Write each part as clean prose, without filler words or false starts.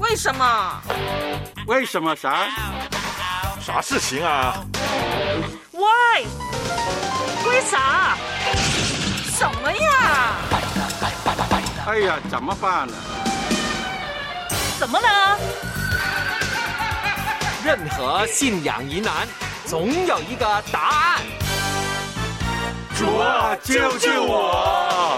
为什么？ 为什么啥？ 啥事情啊？ 喂，为啥？什么呀？ 哎呀，怎么办呢？ 怎么了？ 任何信仰疑难，总有一个答案。 主啊，救救我！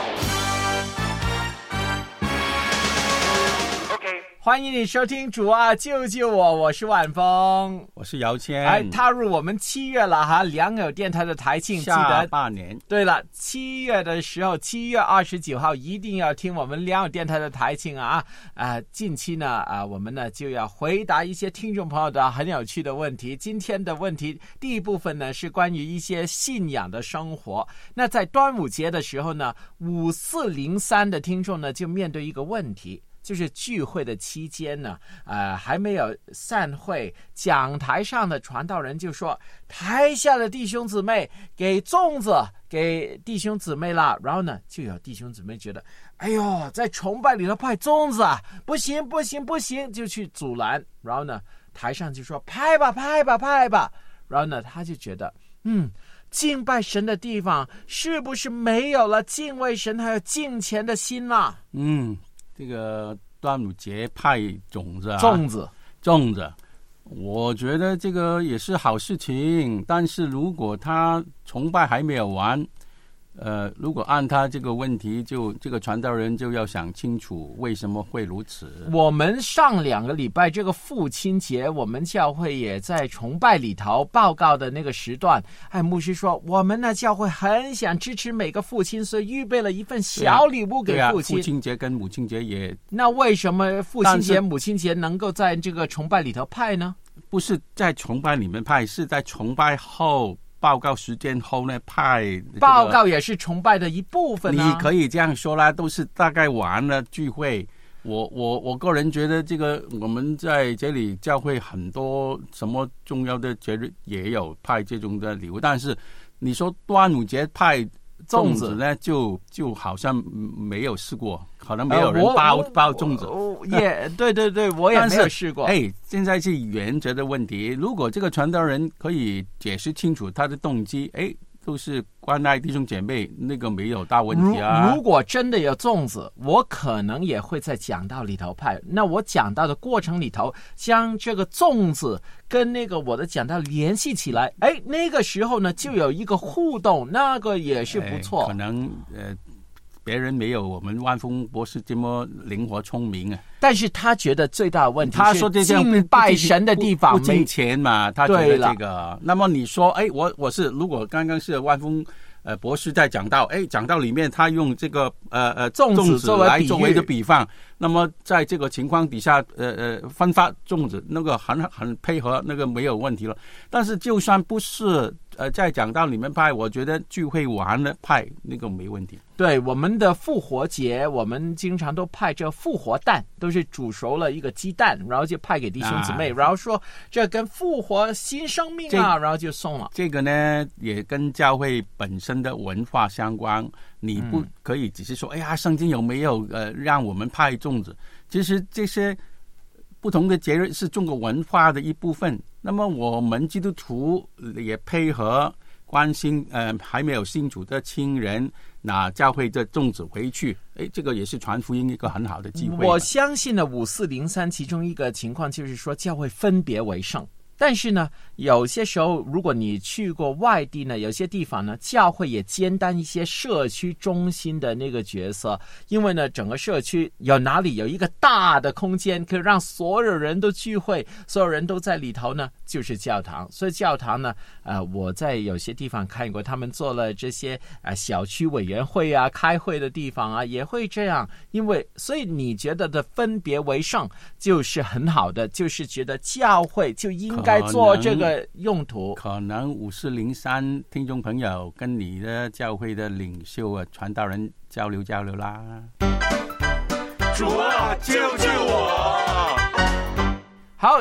欢迎你收听主啊救救我，我是晚风， 我是姚谦。 踏入我们7月了哈，良友电台的台庆，记得 8年。 对了，7月的时候，7月29号一定要听我们良友电台的台庆啊！近期呢我们呢就要回答一些听众朋友的很有趣的问题。今天的问题第一部分呢是关于一些信仰的生活。那在端午节的时候呢，5403的听众呢就面对一个问题。就是聚会的期间呢，还没有散会，讲台上的传道人就说，台下的弟兄姊妹给粽子给弟兄姊妹了，然后呢，就有弟兄姊妹觉得，哎呦，在崇拜里头派粽子啊，不行不行不行，就去阻拦，然后呢，台上就说派吧派吧派吧，然后呢，他就觉得，敬拜神的地方是不是没有了敬畏神还有敬虔的心啦？ 这个端午节派粽子我觉得这个也是好事情，但是如果他崇拜还没有完，如果按他这个问题，就这个传道人就要想清楚为什么会如此。 我们上2个礼拜这个父亲节，我们教会也在崇拜里头报告的那个时段，牧师说我们呢教会很想支持每个父亲，所以预备了一份小礼物给父亲。 父亲节跟母亲节也， 那为什么父亲节母亲节能够在这个崇拜里头派呢？ 不是在崇拜里面派，是在崇拜后报告时间后呢派， 报告也是崇拜的一部分啊。 你可以这样说啦，都是大概完了聚会。我个人觉得这个我们在这里教会很多什么重要的节日也有派这种的礼物，但是你说端午节派粽子呢，就好像没有试过，可能没有人包粽子。 对，我也没有试过。 现在是原则的问题。如果这个传道人可以解释清楚他的动机，都是关爱弟兄姐妹，那个没有大问题啊。 如果真的有粽子，我可能也会在讲道里头派。那我讲道的过程里头，将这个粽子跟那个我的讲道联系起来，那个时候呢就有一个互动，那个也是不错。 可能别人没有我们万峰博士这么灵活聪明啊。 但是他觉得最大的问题是， 他说这敬拜神的地方不敬虔嘛，他觉得这个。那么你说，我是如果刚刚是万峰博士在讲道，讲道里面他用这个粽子来作为一个比方，那么在这个情况底下，分发粽子那个很配合，那个没有问题了。但是就算不是在讲道里面派，我觉得聚会完了派那个没问题。 对，我们的复活节，我们经常都派这复活蛋，都是煮熟了一个鸡蛋，然后就派给弟兄姊妹，然后说这跟复活新生命啊，然后就送了。这个呢也跟教会本身的文化相关，你不可以只是说，圣经有没有让我们派粽子？其实这些不同的节日是中国文化的一部分。那么我们基督徒也配合关心还没有信主的亲人，拿教会的粽子回去，这个也是传福音一个很好的机会。 我相信呢5403其中一个情况就是说教会分别为圣。但是呢，有些时候如果你去过外地呢，有些地方呢，教会也兼担一些社区中心的那个角色，因为呢，整个社区有哪里有一个大的空间，可以让所有人都聚会，所有人都在里头呢，就是教堂。所以教堂呢，我在有些地方看过，他们做了这些小区委员会啊，开会的地方啊，也会这样。因为所以你觉得的分别为圣就是很好的，就是觉得教会就应该做这个用途。 可能5403听众朋友跟你的教会的领袖传道人交流啦。 主啊，救救我！ 好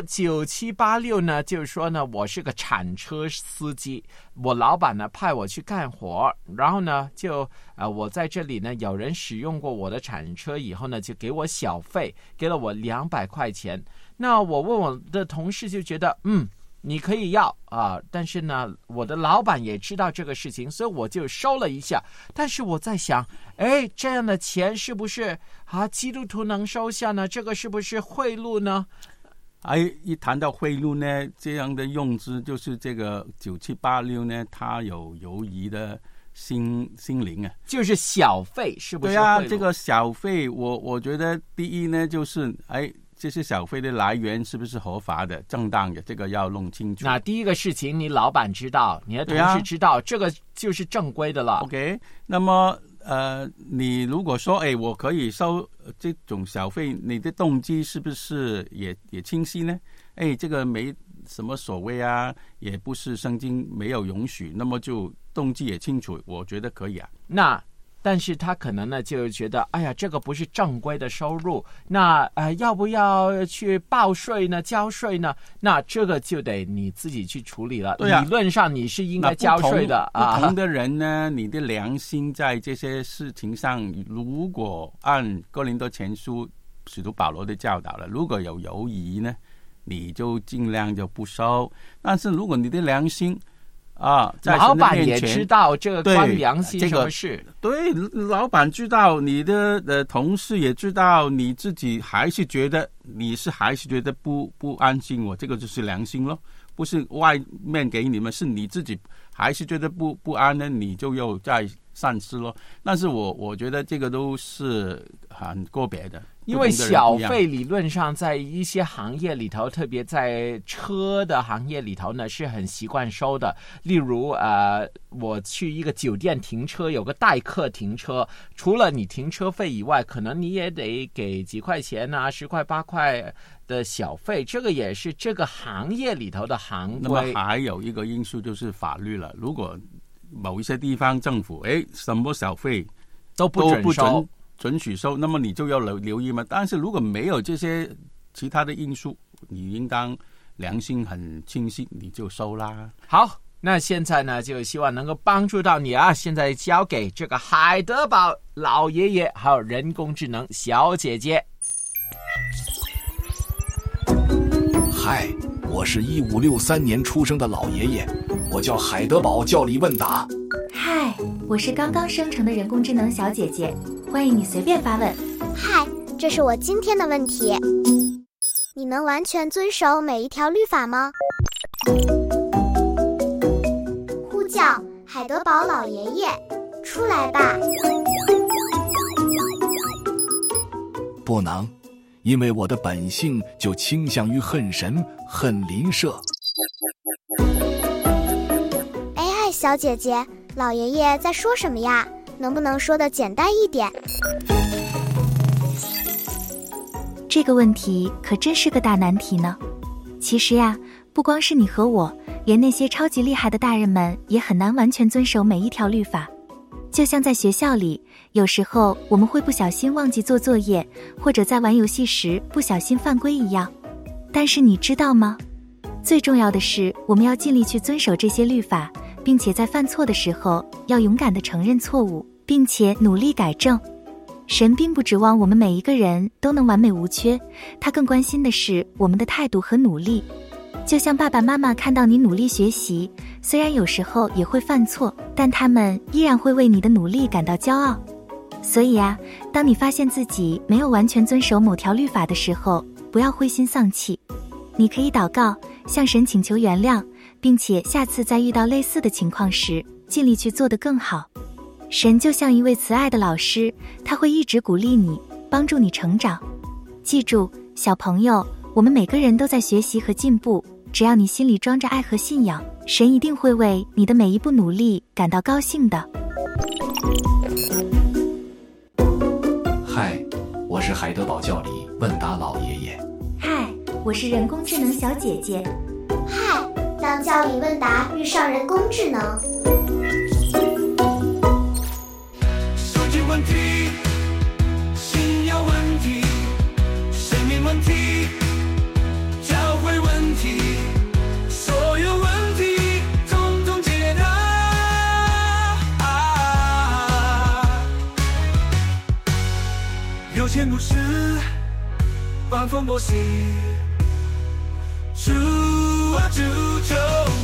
，9786呢，就是说呢，我是个铲车司机，我老板呢派我去干活，然后呢就我在这里呢，有人使用过我的铲车以后呢，就给我小费，给了我200块钱。那我问我的同事就觉得，你可以要但是呢，我的老板也知道这个事情，所以我就收了一下。但是我在想，这样的钱是不是基督徒能收下呢？这个是不是贿赂呢？ 一谈到贿赂呢，这样的用词就是这个9786呢，他有犹疑的心灵啊， 就是小费是不是？ 对啊，这个小费，我觉得第一呢，就是这些小费的来源是不是合法的、正当的，这个要弄清楚。 那第一个事情，你老板知道，你的同事知道，这个就是正规的了。 OK， 那么你如果说我可以收这种小费，你的动机是不是也清晰呢？这个没什么所谓啊，也不是圣经没有允许，那么就动机也清楚，我觉得可以啊。 但是他可能呢就觉得，这个不是正规的收入，那要不要去报税呢？交税呢？那这个就得你自己去处理了。理论上你是应该交税的不同的人呢，你的良心在这些事情上，如果按哥林多前书使徒保罗的教导了，如果有犹疑呢，你就尽量就不收。但是如果你的良心老板也知道这个关良心什么事， 对，老板知道，你的同事也知道，你自己还是觉得不安心，这个就是良心咯，不是外面给你们，是你自己还是觉得不安呢，你就又在善思咯。但是我觉得这个都是很个别的， 因为小费理论上在一些行业里头，特别在车的行业里头呢，是很习惯收的。例如我去一个酒店停车，有个代客停车，除了你停车费以外，可能你也得给几块钱10块8块的小费，这个也是这个行业里头的行规。 那么还有一个因素就是法律了，如果某一些地方政府什么小费都不准许收，那么你就要留意嘛。但是如果没有这些其他的因素，你应当良心很清晰，你就收啦。 好，那现在呢，就希望能够帮助到你啊！现在交给这个海德堡老爷爷，还有人工智能小姐姐。 嗨，我是1563年出生的老爷爷，我叫海德堡教理问答。 嗨，我是刚刚生成的人工智能小姐姐，欢迎你随便发问。 嗨，这是我今天的问题，你能完全遵守每一条律法吗？呼叫海德堡老爷爷，出来吧。 不能，因为我的本性就倾向于恨神恨邻舍。 嗨，小姐姐，老爷爷在说什么呀？能不能说得简单一点？ 这个问题可真是个大难题呢。其实呀，不光是你和我，连那些超级厉害的大人们也很难完全遵守每一条律法。就像在学校里，有时候我们会不小心忘记做作业，或者在玩游戏时不小心犯规一样。但是你知道吗？最重要的是，我们要尽力去遵守这些律法，并且在犯错的时候，要勇敢地承认错误，并且努力改正。神并不指望我们每一个人都能完美无缺，他更关心的是我们的态度和努力。就像爸爸妈妈看到你努力学习，虽然有时候也会犯错，但他们依然会为你的努力感到骄傲。所以啊，当你发现自己没有完全遵守某条律法的时候，不要灰心丧气。你可以祷告，向神请求原谅，并且下次在遇到类似的情况时，尽力去做得更好。神就像一位慈爱的老师，他会一直鼓励你，帮助你成长。记住，小朋友，我们每个人都在学习和进步，只要你心里装着爱和信仰，神一定会为你的每一步努力感到高兴的。 嗨，我是海德堡教理问答老爷爷。 嗨，我是人工智能小姐姐。 嗨，当教理问答遇上人工智能。 手机问题、信仰问题、生命问题、教有钱不是晚风波息，住啊住就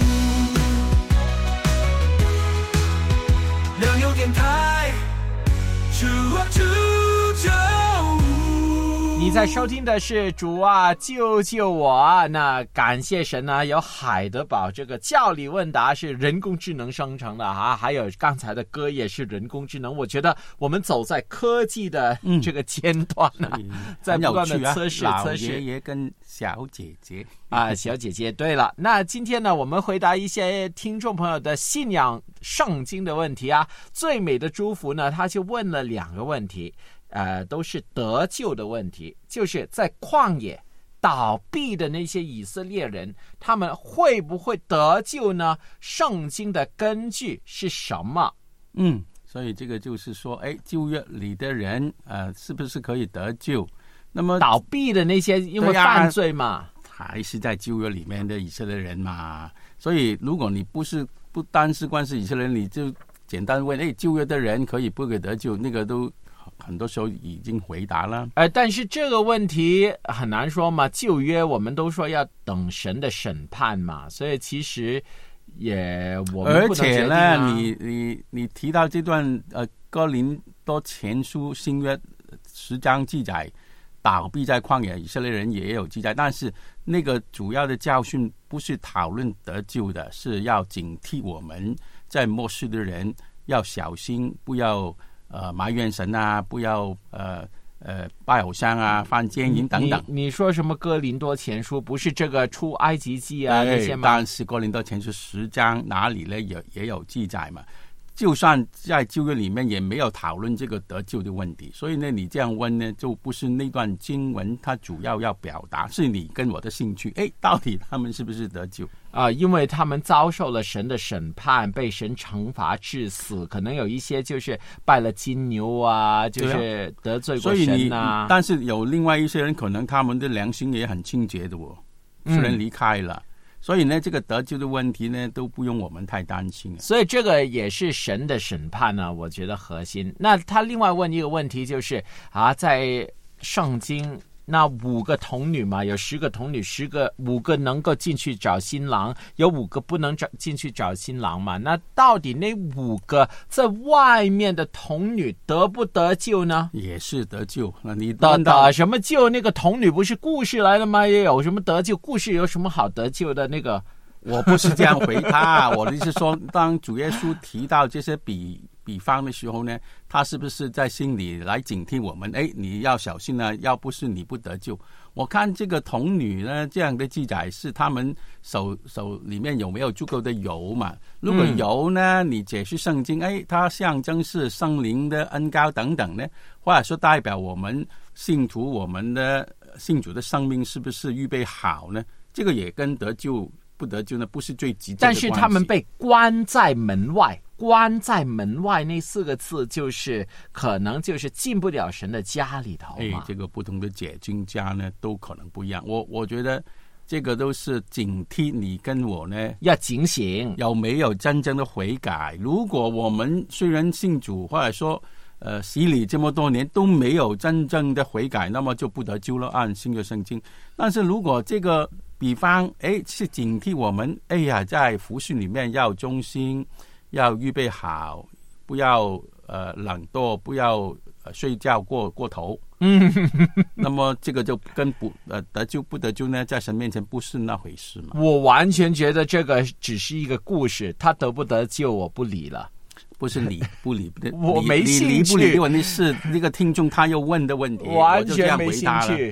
良友电台，住啊住就。 你在收听的是主啊救救我啊！那感谢神呢，有海德堡这个教理问答是人工智能生成的啊，还有刚才的歌也是人工智能。我觉得我们走在科技的这个尖端呢，在不断的测试老爷爷跟小姐姐啊，小姐姐。对了，那今天呢，我们回答一些听众朋友的信仰圣经的问题啊。最美的祝福呢，他就问了2个问题。都是得救的问题，就是在旷野倒闭的那些以色列人，他们会不会得救呢？圣经的根据是什么？ 所以这个就是说，旧约里的人是不是可以得救？那么倒闭的那些因为犯罪嘛， 还是在旧约里面的以色列人嘛。所以如果你不单是关是以色列人，你就简单问，旧约的人可以不可以得救？那个都很多时候已经回答了。 但是这个问题很难说嘛，旧约我们都说要等神的审判嘛，所以其实我们不能决定啊。 而且呢，你提到这段哥林多前书新约10章记载倒闭在旷野，以色列人也有记载，但是那个主要的教训不是讨论得救的，是要警惕我们在末世的人要小心，不要埋怨神啊，不要拜偶像啊，犯奸淫等等。 你说什么哥林多前书？不是这个出埃及记啊那些吗？ 但是哥林多前书10章哪里呢也有记载嘛。就算在旧约里面也没有讨论这个得救的问题，所以呢，你这样问呢，就不是那段经文它主要表达，是你跟我的兴趣。到底他们是不是得救啊？因为他们遭受了神的审判，被神惩罚致死，可能有一些就是拜了金牛啊，就是得罪过神啊。 但是有另外一些人，可能他们的良心也很清洁的虽然离开了。所以呢，这个得救的问题呢，都不用我们太担心。 所以这个也是神的审判呢，我觉得核心。那他另外问一个问题就是在圣经那5个童女嘛，有10个童女，5个能够进去找新郎，有5个不能进去找新郎嘛。那到底那5个在外面的童女得不得救呢？ 也是得救。那你得什么救？那个童女不是故事来的吗？也有什么得救？故事有什么好得救的？那个我不是这样回他，我的意思说，当主耶稣提到这些比方的时候呢，他是不是在心里来警惕我们？你要小心啊，要不是你不得救。我看这个童女呢，这样的记载是他们手里面有没有足够的油嘛？如果油呢，你解释圣经，它象征是圣灵的恩膏等等呢，或者说代表我们信徒我们的信主的生命是不是预备好呢？这个也跟得救不得救呢，不是最直接的关系。 但是他们被关在门外，关在门外那4个字就是可能就是进不了神的家里头嘛。 这个不同的解经家呢都可能不一样。我觉得这个都是警惕你跟我呢要警醒， 有没有真正的悔改。如果我们虽然信主，或者说洗礼这么多年都没有真正的悔改，那么就不得救了，按新约圣经。但是如果这个比方是警惕我们，在服事里面要忠心，要预备好，不要懒惰，不要睡觉过头。那么这个就跟得救不得救呢，在神面前不是那回事嘛。 我完全觉得这个只是一个故事，他得不得救我不理了。 不是理不理我没兴趣。 理不理的问题是那个听众他又问的问题， 完全没兴趣。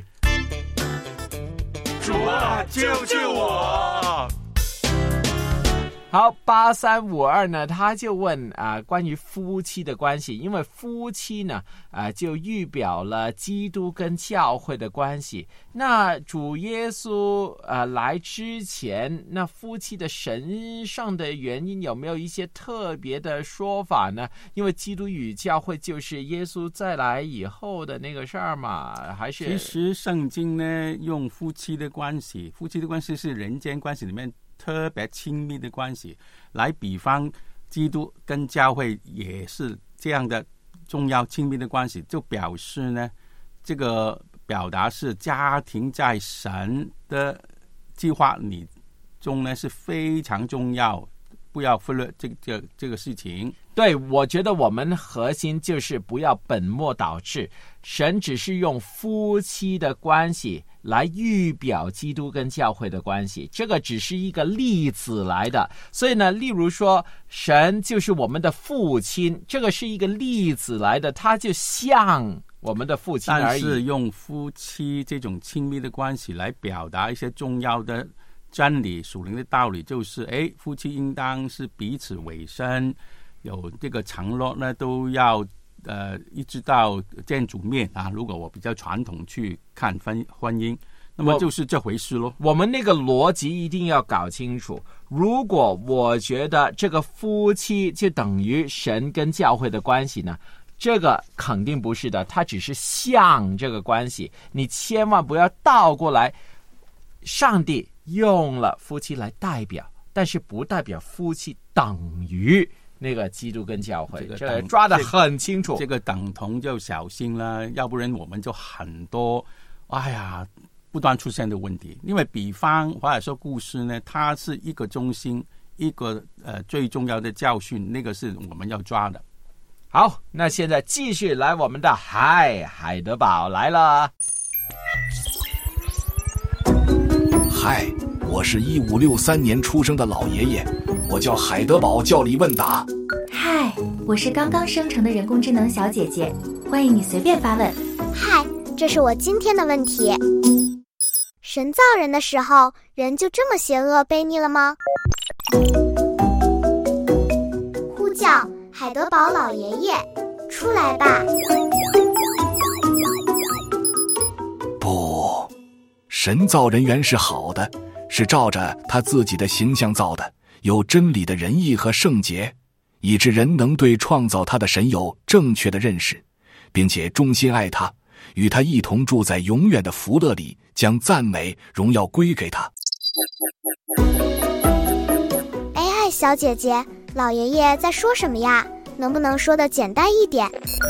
主啊，救救我！ 好，8352呢，他就问关于夫妻的关系，因为夫妻呢就预表了基督跟教会的关系。那主耶稣来之前，那夫妻的神圣的原因有没有一些特别的说法呢？因为基督与教会就是耶稣再来以后的那个事儿嘛，还是？ 其实圣经呢用夫妻的关系是人间关系里面特别亲密的关系来比方基督跟教会也是这样的重要亲密的关系，就表示呢这个表达是家庭在神的计划里中呢是非常重要，不要忽略这个事情。 对，我觉得我们核心就是不要本末倒置，神只是用夫妻的关系来预表基督跟教会的关系，这个只是一个例子来的。所以呢，例如说神就是我们的父亲，这个是一个例子来的，他就像我们的父亲而已。 但是用夫妻这种亲密的关系来表达一些重要的真理、属灵的道理，就是夫妻应当是彼此委身，有这个承诺呢，都要一直到见主面啊。如果我比较传统去看婚姻，那么就是这回事咯。 我们那个逻辑一定要搞清楚。如果我觉得这个夫妻就等于神跟教会的关系呢，这个肯定不是的，它只是像这个关系。你千万不要倒过来，上帝用了夫妻来代表，但是不代表夫妻等于那个基督跟教会，这个抓得很清楚。 这个等同就小心了，要不然我们就很多不断出现的问题。因为比方或者说故事呢，它是一个中心，一个最重要的教训，那个是我们要抓的。 好，那现在继续来我们的海德堡来了。 嗨，我是1563年出生的老爷爷，我叫海德堡教理问答。 嗨，我是刚刚生成的人工智能小姐姐，欢迎你随便发问。 嗨，这是我今天的问题。神造人的时候，人就这么邪恶悖逆了吗？呼叫海德堡老爷爷，出来吧。 不，神造人原是好的，是照着他自己的形象造的，有真理的仁义和圣洁，以致人能对创造他的神有正确的认识，并且衷心爱他，与他一同住在永远的福乐里，将赞美荣耀归给他。 AI 小姐姐，老爷爷在说什么呀？能不能说得简单一点？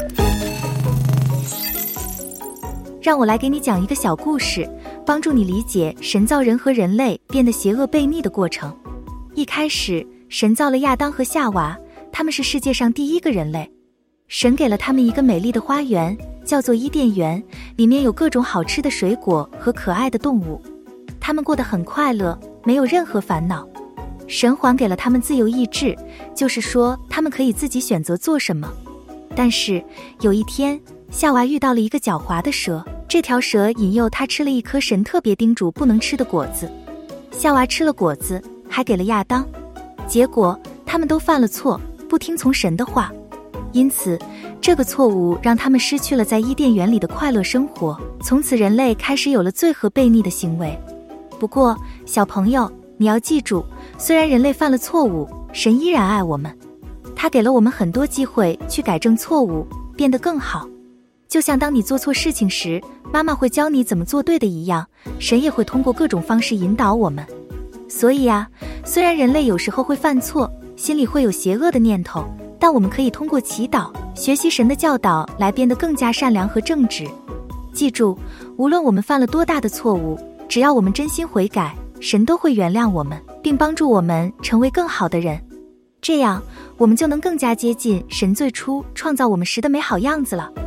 让我来给你讲一个小故事，帮助你理解神造人和人类变得邪恶悖逆的过程。一开始，神造了亚当和夏娃，他们是世界上第一个人类。神给了他们一个美丽的花园，叫做伊甸园，里面有各种好吃的水果和可爱的动物。他们过得很快乐，没有任何烦恼。神还给了他们自由意志，就是说他们可以自己选择做什么。但是有一天，夏娃遇到了一个狡猾的蛇，这条蛇引诱她吃了一颗神特别叮嘱不能吃的果子。夏娃吃了果子，还给了亚当，结果他们都犯了错，不听从神的话。因此这个错误让他们失去了在伊甸园里的快乐生活，从此人类开始有了罪和悖逆的行为。不过小朋友，你要记住，虽然人类犯了错误，神依然爱我们，他给了我们很多机会去改正错误，变得更好。就像当你做错事情时，妈妈会教你怎么做对的一样，神也会通过各种方式引导我们。所以啊，虽然人类有时候会犯错，心里会有邪恶的念头，但我们可以通过祈祷，学习神的教导来变得更加善良和正直。记住，无论我们犯了多大的错误，只要我们真心悔改，神都会原谅我们，并帮助我们成为更好的人。这样，我们就能更加接近神最初创造我们时的美好样子了。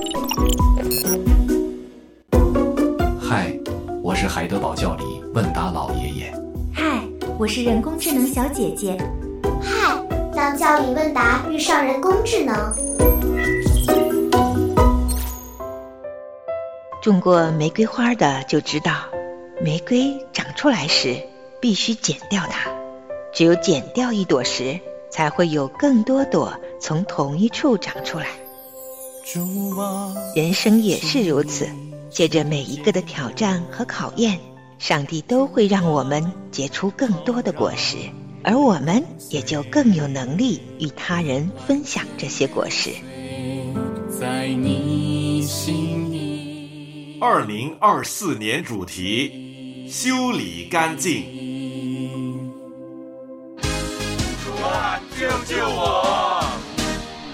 嗨，我是海德堡教理问答老爷爷。 嗨，我是人工智能小姐姐。 嗨，当教理问答遇上人工智能。 种过玫瑰花的就知道，玫瑰长出来时必须剪掉它，只有剪掉一朵时，才会有更多朵从同一处长出来。人生也是如此，借着每一个的挑战和考验，上帝都会让我们结出更多的果实，而我们也就更有能力与他人分享这些果实。 在你心里 2024年主题：修理干净。 主啊，救救我！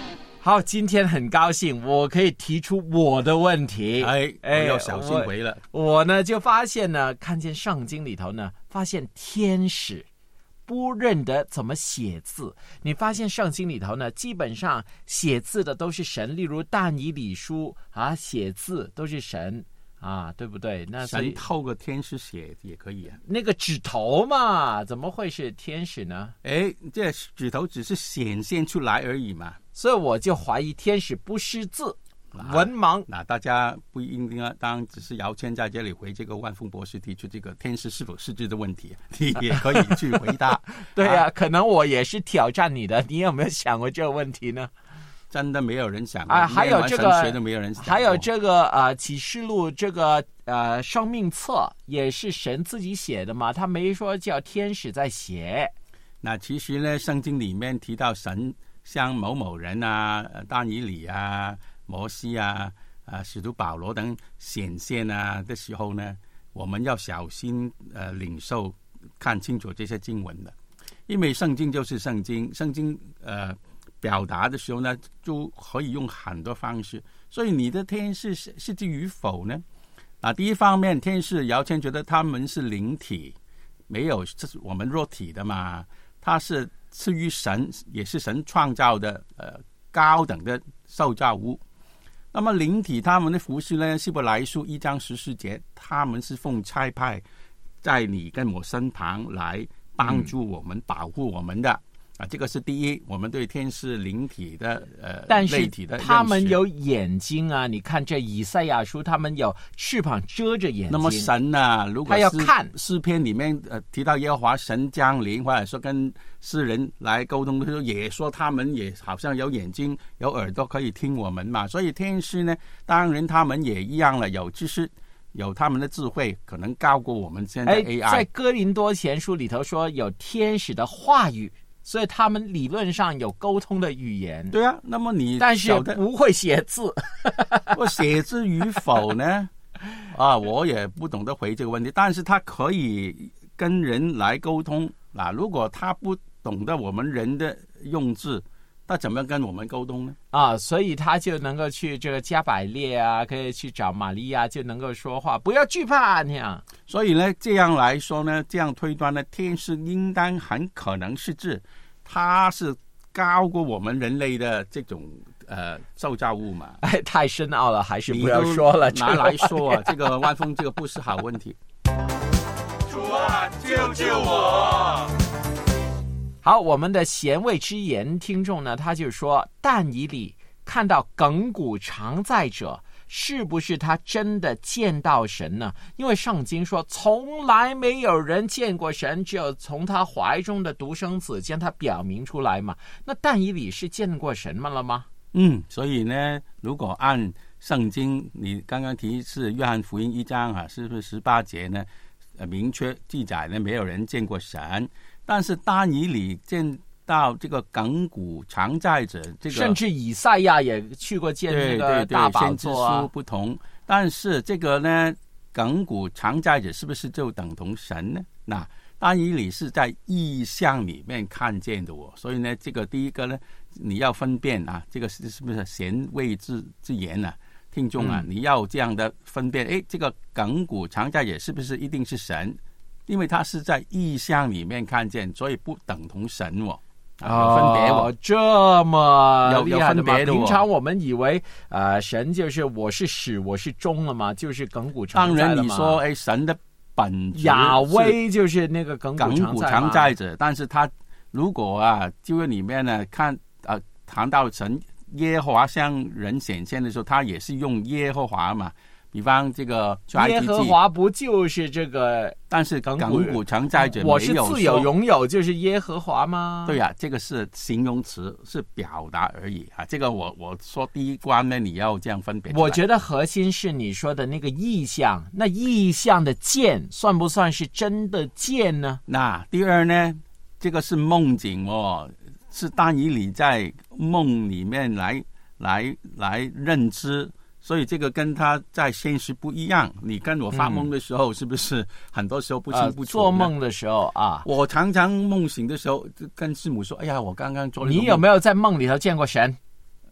好，今天很高兴，我可以提出我的问题。 我要小心回了。 我呢就发现呢，看见圣经里头呢，发现天使不认得怎么写字。你发现圣经里头呢，基本上写字的都是神，例如但以理书啊，写字都是神啊，对不对？那神透过天使写也可以啊。 那个指头嘛，怎么会是天使呢？ 这指头只是显现出来而已嘛。 所以我就怀疑天使不识字，文盲。 那大家不一定啊，当然只是姚谦在这里回这个万峰博士提出这个天使是否识字的问题，你也可以去回答。 对啊，可能我也是挑战你的，你有没有想过这个问题呢？ 真的没有人想啊，还有这个神学都没有人想， 还有这个启示录这个生命册也是神自己写的嘛，他没说叫天使在写。 那其实呢，圣经里面提到神像某某人啊、但以理啊、摩西啊、使徒保罗等显现啊的时候呢，我们要小心领受看清楚这些经文的，因为圣经就是圣经，圣经表达的时候呢，就可以用很多方式。所以你的天使是至与否呢？第一方面，天使姚谦觉得他们是灵体，没有这是我们肉体的嘛，他是赐予神，也是神创造的高等的受造物。那么灵体他们的服事呢，希伯来书1章14节，他们是奉差派在你跟我身旁来帮助我们、保护我们的。这个是第一，我们对天使灵体的但是类体的认识。 他们有眼睛啊，你看这以赛亚书，他们有翅膀遮着眼睛。 那么神啊，如果他要看诗篇里面提到耶和华神降临，或者说跟诗人来沟通的时候，也说他们也好像有眼睛有耳朵可以听我们嘛。所以天使呢，当然他们也一样了，有知识，有他们的智慧，可能高过我们现在 AI。 在哥林多前书里头说有天使的话语，所以他们理论上有沟通的语言。 对啊，那么你但是不会写字， 我写字与否呢？我也不懂得回这个问题。但是他可以跟人来沟通。如果他不懂得我们人的用字，他怎么跟我们沟通呢？ 所以他就能够去这个加百列啊，可以去找玛利亚，就能够说话，不要惧怕那样。 所以呢，这样来说呢，这样推断呢，天使应当很可能是指它是高过我们人类的这种受造物嘛。 太深奥了，还是不要说了。 拿来说啊，这个万峰这个不是好问题。 主啊，救救我！ 好，我们的贤位之言听众呢，他就说但以理看到亘古常在者，是不是他真的见到神呢？因为圣经说从来没有人见过神，只有从他怀中的独生子将他表明出来嘛。那但以理是见过神了吗？ 所以呢，如果按圣经你刚刚提是约翰福音1章是不是18节呢？明确记载呢，没有人见过神。但是但以理见到这个亘古常在者，这个甚至以赛亚也去过见那个大宝座先知书不同。但是这个呢，亘古常在者是不是就等同神呢？那但以理是在意象里面看见的所以呢，这个第一个呢，你要分辨这个是不是贤位之言听众你要这样的分辨，这个亘古常在者是不是一定是神？因为他是在意象里面看见，所以不等同神有分别这么厉害的吗？ 平常我们以为神就是我是始我是终了嘛，就是亘古常在了嘛。 当然你说神的本质亚威就是那个亘古常在者，但是他如果旧约里面呢谈到神耶和华向人显现的时候，他也是用耶和华嘛。比方这个耶和华不就是这个？ 但是亘古常在者， 我是自有拥有，就是耶和华吗？ 对这个是形容词，是表达而已这个我说第一关呢，你要这样分别。 我觉得核心是你说的那个意象，那意象的见算不算是真的见呢？ 那第二呢，这个是梦境是但以理在梦里面来认知。所以这个跟他在现实不一样。你跟我发梦的时候，是不是很多时候不清不楚？ 做梦的时候我常常梦醒的时候，跟师母说：“哎呀，我刚刚做了。” 你有没有在梦里头见过神？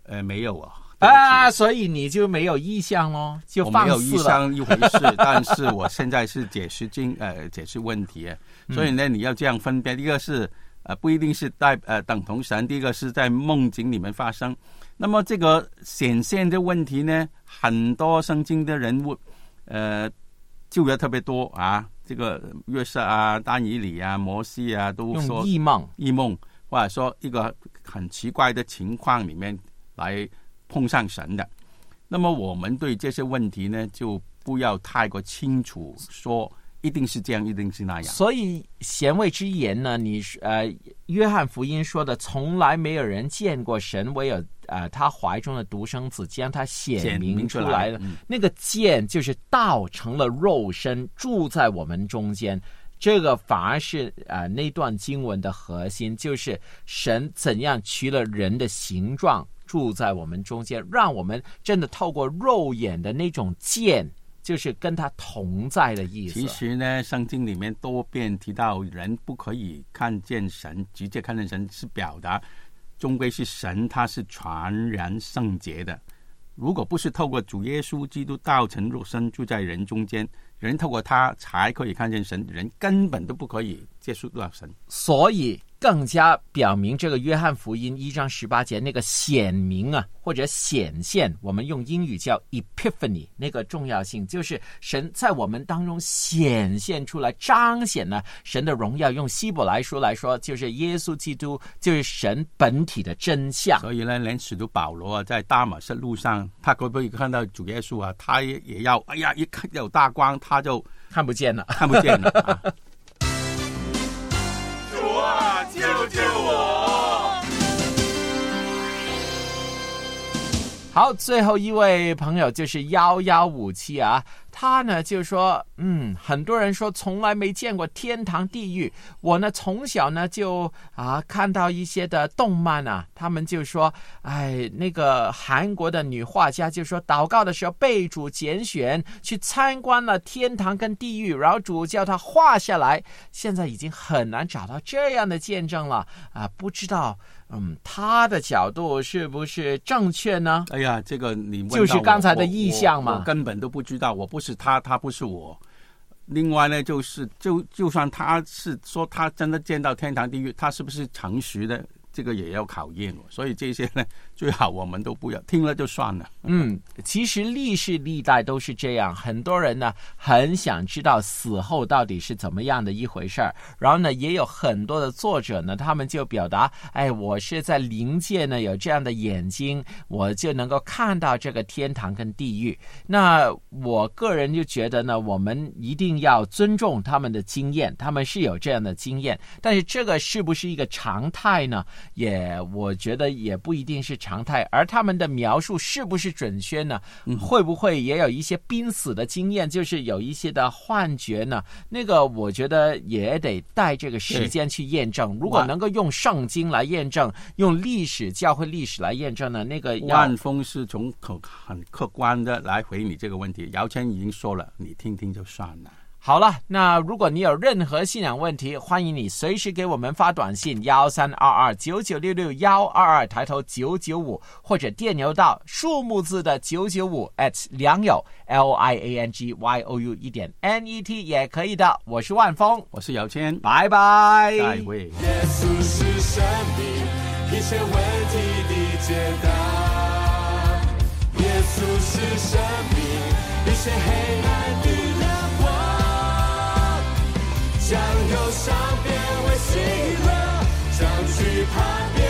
没有啊。 所以你就没有意向咯，就我放肆了。 没有意向一回事，但是我现在是解释问题，所以呢，你要这样分辨，一个是不一定是等同神，第一个是在梦境里面发生。那么这个显现的问题呢，很多圣经的人物旧约特别多啊，这个约瑟啊、但以理啊、摩西啊，都说用异梦， 或者说一个很奇怪的情况里面来碰上神的。那么我们对这些问题呢，就不要太过清楚说一定是这样，一定是那样。 所以贤位之言呢，你约翰福音说的，从来没有人见过神，唯有他怀中的独生子将他显明出来了。那个见就是道成了肉身，住在我们中间。这个反而是那段经文的核心，就是神怎样取了人的形状，住在我们中间，让我们真的透过肉眼的那种见，就是跟他同在的意思。 其实呢，圣经里面多遍提到人不可以看见神，直接看见神，是表达终归是神，他是全然圣洁的。如果不是透过主耶稣基督道成肉身住在人中间，人透过他才可以看见神，人根本都不可以接触到神。 所以更加表明这个约翰福音1章18节那个显明或者显现，我们用英语叫 epiphany， 那个重要性就是神在我们当中显现出来，彰显了神的荣耀。用希伯来书来说，就是耶稣基督就是神本体的真相。 所以呢，连使徒保罗在大马士路上，他可不可以看到主耶稣他也要一看有大光，他就看不见了。 主啊，救救我！ 好，最后一位朋友就是1157啊，他呢就说，很多人说从来没见过天堂地狱。我呢从小呢就看到一些的动漫他们就说，那个韩国的女画家就说，祷告的时候被主拣选去参观了天堂跟地狱，然后主叫他画下来。现在已经很难找到这样的见证了不知道他的角度是不是正确呢？ 哎呀，这个你问到就是刚才的意象嘛， 我根本都不知道，我不是他，他不是我。另外呢，就算他是说他真的见到天堂地狱，他是不是诚实的，这个也要考验。所以这些呢，最好我们都不要听了就算了。 其实历世历代都是这样，很多人呢很想知道死后到底是怎么样的一回事儿。然后呢，也有很多的作者呢，他们就表达，我是在灵界呢有这样的眼睛，我就能够看到这个天堂跟地狱。那我个人就觉得呢，我们一定要尊重他们的经验，他们是有这样的经验，但是这个是不是一个常态呢？我觉得也不一定是常态。而他们的描述是不是准确呢？会不会也有一些濒死的经验，就是有一些的幻觉呢？那个我觉得也得带这个时间去验证。如果能够用圣经来验证，用教会历史来验证呢，那个万峰是从很客观的来回你这个问题，姚谦已经说了，你听听就算了。 好了，那如果你有任何信仰问题，欢迎你随时给我们发短信13229966，122抬头995，或者电邮到数目字的995 良友 LIANGYOU.net 也可以的。我是万峰， 我是姚谦， 拜拜。 下一位。 耶稣是生命，一切问题的解答。耶稣是生命，一切黑暗的将忧伤变为喜乐，将惧怕变